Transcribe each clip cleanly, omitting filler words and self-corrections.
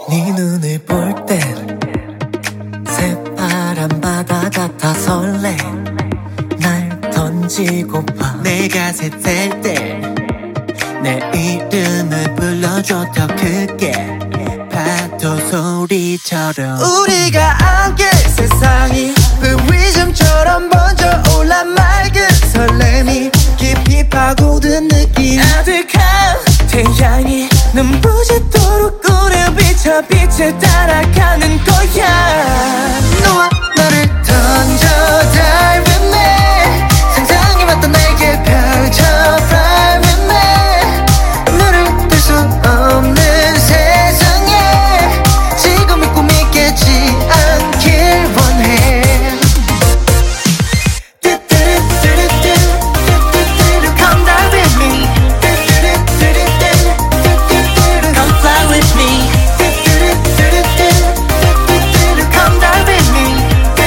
네 눈을 볼 땐 새파란 바다 같아 설레. 날 던지고파. 내가 새될 때 내 이름을 불러줘 더 크게. 파도 소리처럼 우리가 함께 세상이 부위점처럼 번져 올라 맑은 설렘이 깊이 파고든 느낌. 아득한 태양이 눈부시도록 우릴 비춰 빛을 따라가는 거야. 너와 나를 던져 dive with me. 상상해봤던 내게 펼쳐 fly with me. 너를 뗄 수 없는 세상에 지금 이 꿈이 깨지 않길 원해. Come dive with me. Come fly with me. Come dive with me.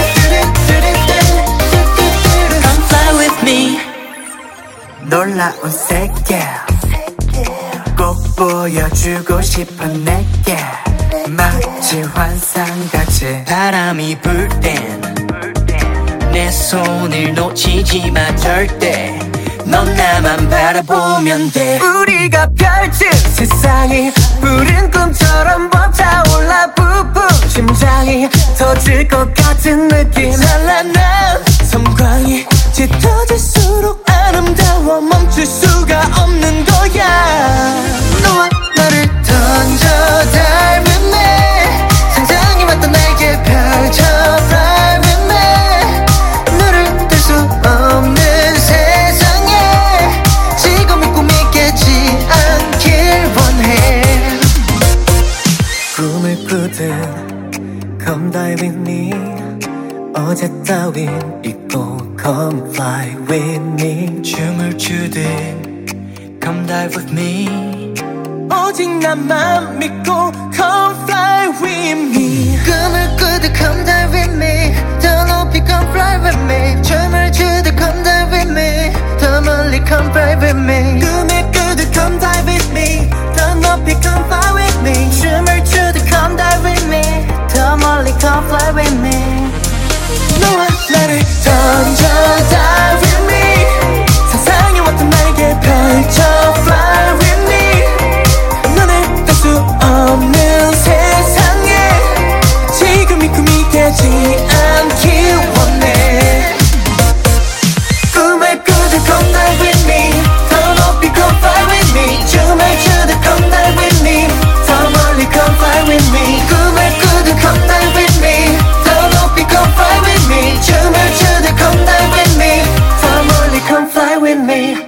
Come fly with me. 놀라운 세계 꼭 보여주고 싶어 내게. 마치 환상같이 바람이 불 땐 내 손을 놓치지 마 절대. 넌 나만 바라보면 돼. 우리가 펼친 세상이 푸른 꿈처럼 벅차올라 푸푸. 심장이 터질 것 같은 느낌. 찬란한 섬광이 짙어질수록 아름다워 멈출 수가 없는 거야. 너와 나를 던져 dive with me. 상상해왔던 내게 펼쳐 fly with me. 너를 뗄 수 없는 세상에 지금 이 꿈이 깨지 않길 원해. 꿈을 꾸듯 come dive with me. 어제 따윈 잊고 come fly with me. 춤을 추듯 come dive with me. 오직 나만 믿고 come fly with me. 꿈을 꾸듯 come dive with me. 더 높이 come fly with me. 춤을 추듯 come dive with me. 더 멀리 come fly with me. 꿈을 꾸듯 come dive with me. 더 높이 come fly with me. 춤을 추듯 come dive with me. 더 멀리 come fly with me. 너와 나를 던져 dive with me. 상상해왔던 나에게 펼쳐 fly with me. 너를 뗄 수 없는 세상에 지금 이 꿈이 되지 않길 원해. 꿈을 꾸듯 come dive with me. 더 높이 come fly with me. 춤을 추듯 come dive with me. 더 멀리 come fly with me. 꿈을 꾸듯 come dive with me. 더 높이 come fly with me. 춤을 추듯 come dive with me. 더 멀리 come fly with me.